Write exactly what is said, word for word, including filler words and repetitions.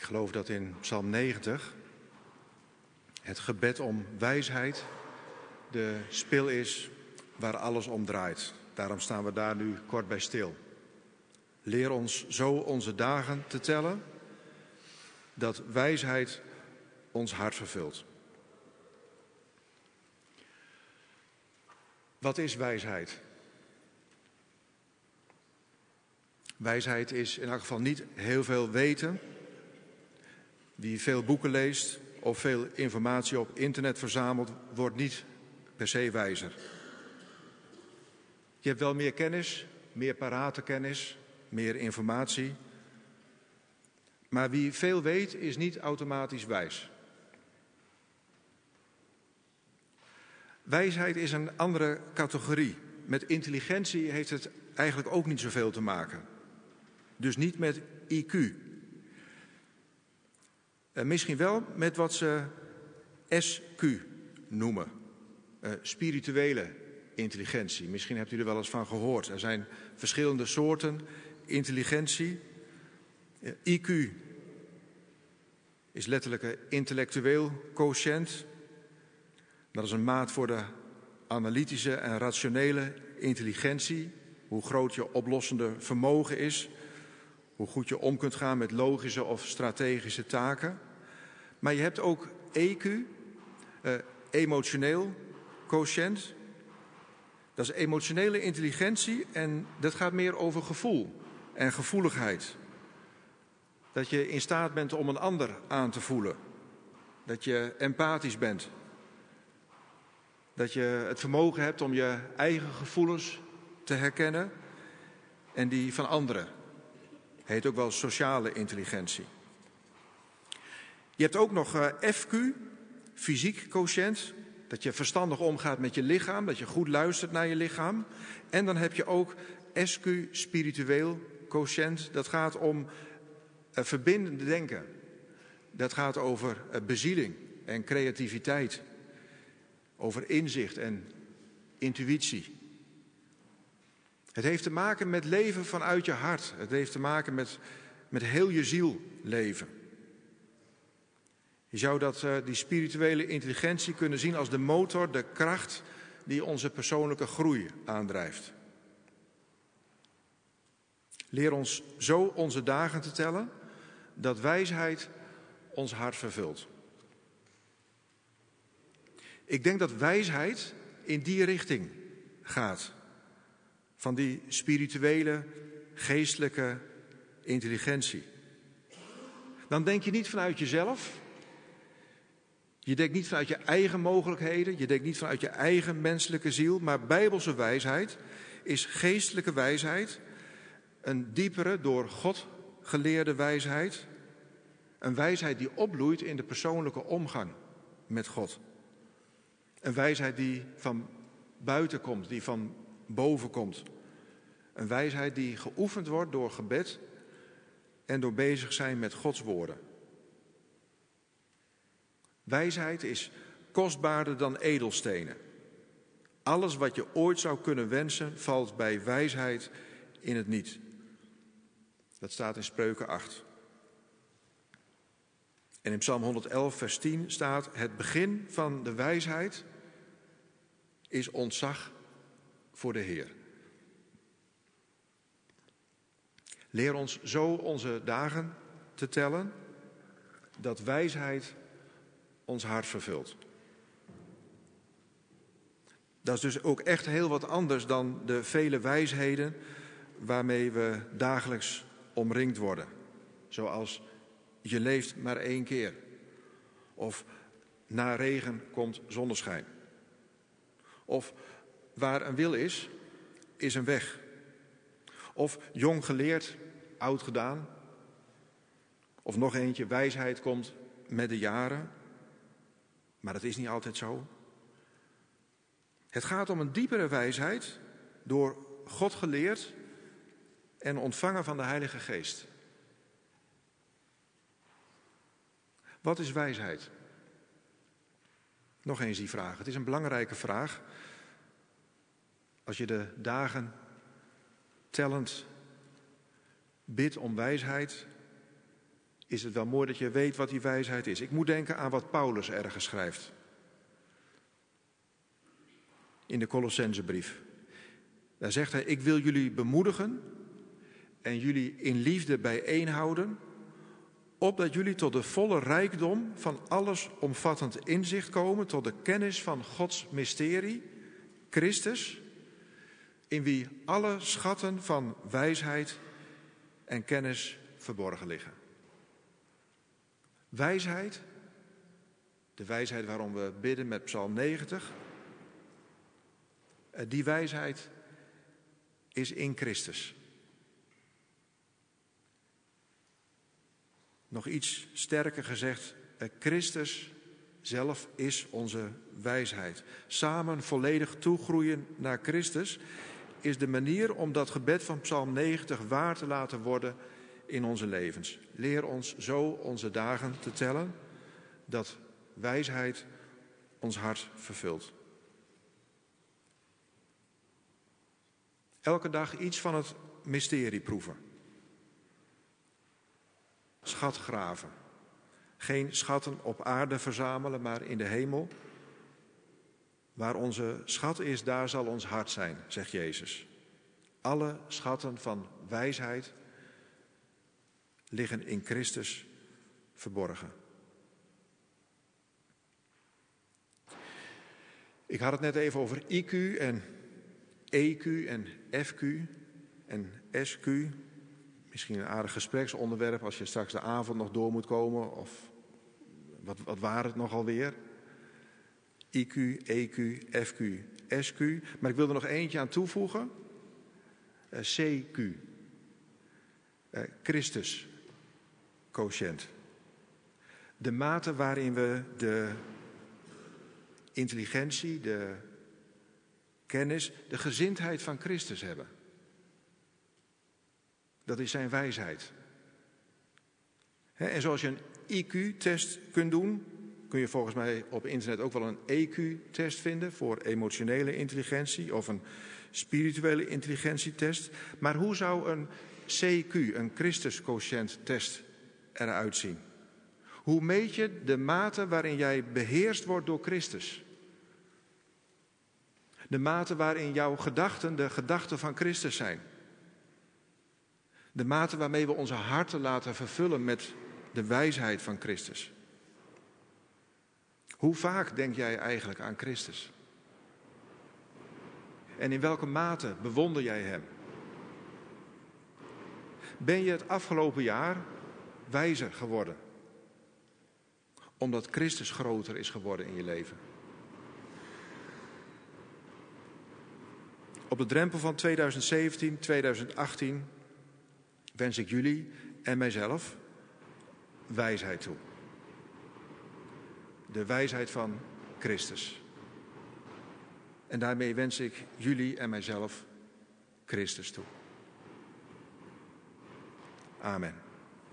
geloof dat in Psalm negentig het gebed om wijsheid de spil is waar alles om draait. Daarom staan we daar nu kort bij stil. Leer ons zo onze dagen te tellen, dat wijsheid ons hart vervult. Wat is wijsheid? Wijsheid is in elk geval niet heel veel weten. Wie veel boeken leest of veel informatie op internet verzamelt, wordt niet per se wijzer. Je hebt wel meer kennis, meer parate kennis, meer informatie. Maar wie veel weet, is niet automatisch wijs. Wijsheid is een andere categorie. Met intelligentie heeft het eigenlijk ook niet zoveel te maken. Dus niet met I Q. Uh, misschien wel met wat ze S Q noemen. Uh, spirituele intelligentie. Misschien hebt u er wel eens van gehoord. Er zijn verschillende soorten intelligentie. Uh, I Q is letterlijk een intellectueel quotient. Dat is een maat voor de analytische en rationele intelligentie. Hoe groot je oplossende vermogen is. Hoe goed je om kunt gaan met logische of strategische taken. Maar je hebt ook E Q, eh, emotioneel quotient. Dat is emotionele intelligentie en dat gaat meer over gevoel en gevoeligheid. Dat je in staat bent om een ander aan te voelen. Dat je empathisch bent. Dat je het vermogen hebt om je eigen gevoelens te herkennen en die van anderen. Heet ook wel sociale intelligentie. Je hebt ook nog uh, F Q, fysiek quotient. Dat je verstandig omgaat met je lichaam, dat je goed luistert naar je lichaam. En dan heb je ook S Q, spiritueel quotient. Dat gaat om uh, verbindend denken. Dat gaat over uh, bezieling en creativiteit. Over inzicht en intuïtie. Het heeft te maken met leven vanuit je hart. Het heeft te maken met, met heel je ziel leven. Je zou dat, uh, die spirituele intelligentie kunnen zien als de motor, de kracht die onze persoonlijke groei aandrijft. Leer ons zo onze dagen te tellen, dat wijsheid ons hart vervult. Ik denk dat wijsheid in die richting gaat. Van die spirituele, geestelijke intelligentie. Dan denk je niet vanuit jezelf. Je denkt niet vanuit je eigen mogelijkheden. Je denkt niet vanuit je eigen menselijke ziel. Maar bijbelse wijsheid is geestelijke wijsheid. Een diepere, door God geleerde wijsheid. Een wijsheid die opbloeit in de persoonlijke omgang met God. Een wijsheid die van buiten komt, die van boven komt. Een wijsheid die geoefend wordt door gebed en door bezig zijn met Gods woorden. Wijsheid is kostbaarder dan edelstenen. Alles wat je ooit zou kunnen wensen, valt bij wijsheid in het niet. Dat staat in Spreuken acht. En in Psalm honderd-elf vers tien staat: het begin van de wijsheid is ontzag voor de Heer. Leer ons zo onze dagen te tellen, dat wijsheid ons hart vervult. Dat is dus ook echt heel wat anders dan de vele wijsheden waarmee we dagelijks omringd worden. Zoals je leeft maar één keer. Of na regen komt zonneschijn. Of waar een wil is, is een weg. Of jong geleerd, oud gedaan. Of nog eentje, wijsheid komt met de jaren. Maar dat is niet altijd zo. Het gaat om een diepere wijsheid, door God geleerd en ontvangen van de Heilige Geest. Wat is wijsheid? Nog eens die vraag. Het is een belangrijke vraag. Als je de dagen tellend bidt om wijsheid, is het wel mooi dat je weet wat die wijsheid is. Ik moet denken aan wat Paulus ergens schrijft. In de Colossensebrief. Daar zegt hij, ik wil jullie bemoedigen en jullie in liefde bijeenhouden, opdat jullie tot de volle rijkdom van alles omvattend inzicht komen, tot de kennis van Gods mysterie, Christus, in wie alle schatten van wijsheid en kennis verborgen liggen. Wijsheid, de wijsheid waarom we bidden met Psalm negentig, die wijsheid is in Christus. Nog iets sterker gezegd, Christus zelf is onze wijsheid. Samen volledig toegroeien naar Christus is de manier om dat gebed van Psalm negentig waar te laten worden in onze levens. Leer ons zo onze dagen te tellen, dat wijsheid ons hart vervult. Elke dag iets van het mysterie proeven. Schat graven. Geen schatten op aarde verzamelen, maar in de hemel. Waar onze schat is, daar zal ons hart zijn, zegt Jezus. Alle schatten van wijsheid liggen in Christus verborgen. Ik had het net even over I Q en E Q en F Q en S Q. Misschien een aardig gespreksonderwerp als je straks de avond nog door moet komen. Of wat, wat waren het nog alweer? I Q, E Q, F Q, S Q. Maar ik wil er nog eentje aan toevoegen. Uh, C Q. Uh, Christus quotient. De mate waarin we de intelligentie, de kennis, de gezindheid van Christus hebben. Dat is zijn wijsheid. En zoals je een I Q-test kunt doen, kun je volgens mij op internet ook wel een E Q-test vinden voor emotionele intelligentie of een spirituele intelligentietest. Maar hoe zou een C Q, een Christus-quotient-test, eruit zien? Hoe meet je de mate waarin jij beheerst wordt door Christus? De mate waarin jouw gedachten de gedachten van Christus zijn. De mate waarmee we onze harten laten vervullen met de wijsheid van Christus. Hoe vaak denk jij eigenlijk aan Christus? En in welke mate bewonder jij hem? Ben je het afgelopen jaar wijzer geworden? Omdat Christus groter is geworden in je leven. Op de drempel van tweeduizend zeventien, tweeduizend achttien wens ik jullie en mijzelf wijsheid toe. De wijsheid van Christus. En daarmee wens ik jullie en mijzelf Christus toe. Amen.